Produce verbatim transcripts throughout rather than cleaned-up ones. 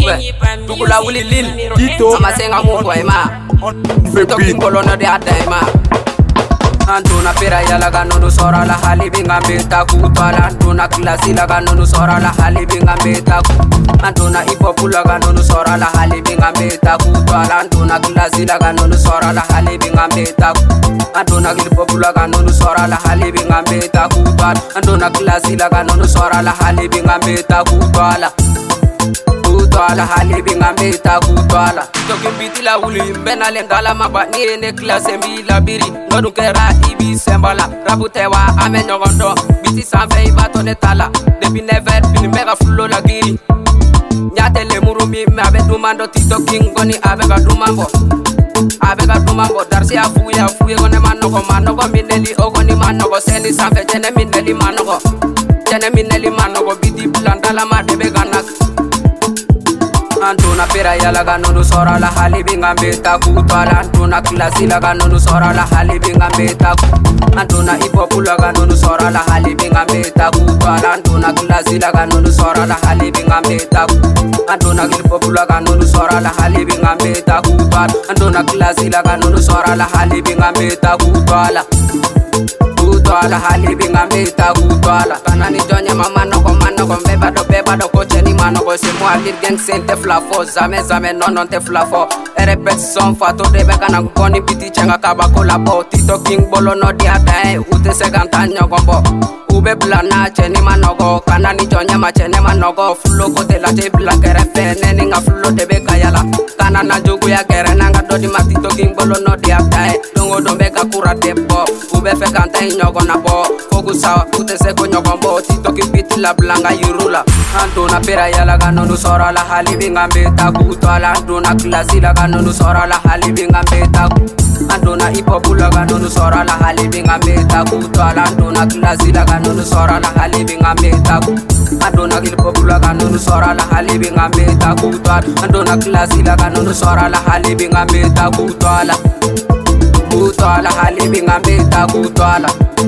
ube Tukula wuli lil Ama senga mungu ema Toki kolono de adaima Antuna pera yala ganonu sora la hali binga meta kutwala Antuna klasi la ganonu sora la hali binga meta Antuna ipopula ganonu sora la hali binga meta kutwala Antuna klasi la ganonu sora la hali binga meta Antuna ipopula ganonu sora la hali binga meta kutwala Antuna klasi la ganonu sora la hali binga meta kutwala Kutwala hali binga meta kutwala Toki mbiti la wuli mbena lengala maba niene klase mbila biri Nodu kera ibi sembala Rabutewa ame nyogondo Biti sanfe ibato netala Depi never pini mega fulo la giri Nyate le murumi me abe dumando Tito king goni abe ga dumambo Abe ga dumambo Darsi afuye afuye gone manogo Manogo mineli ogoni manogo Sendi sanfe jene mineli manogo Jene mineli manogo Biti blandala madebe ganak Antuna pera yala ganonu sora la hali binga meta kutwala Antuna klasi la ganonu sora la hali binga meta Antuna ipopula ganonu sora la hali binga meta kutwala Antuna klasi la ganonu sora la hali binga meta Antuna ipopula ganonu sora la hali binga meta kutwala Antuna klasi la ganonu sora la hali binga meta kutwala Kutwala hali binga meta kutwala Kanani jonye mama noko manoko Beba do beba do koche ni manoko Se mo alir geng sen te flafo Zame zame nonon te flafo E repetition fato debe kana kukoni biti chenga kabako labo Tito king bolo no di atae Ute se ganta nyogombo Ube blana cheni manogo Kanani jonye ma chene manogo Fulo kote la te bla kere fe Neni nga fulo tebe kayala Kanana jugu ya kere Nanga dodi ma tito king bolo no di atae Dongo dombe kakura debo Ube fe kanta nyogo na bo Fogu sawa ute se ko nyogombo Tito king biti la blanga yurula Antuna pera yala ganonu sora la hali binga meta kutwala Antuna klasi la ganonu sora la hali binga meta Antuna ipopula ganonu sora la hali binga meta kutwala Antuna klasi la ganonu sora la hali binga meta Antuna ipopula ganonu sora la hali binga meta kutwala Antuna klasi la ganonu sora la hali binga meta kutwala Kutwala hali binga meta kutwala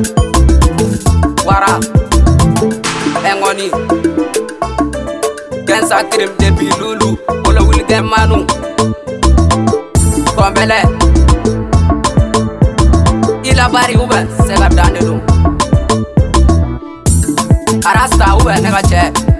Wara Engoni Gensa krim debi lulu Ola wili gen manu Kombele Ila bari ube Sega dande dum Arasta ube nega che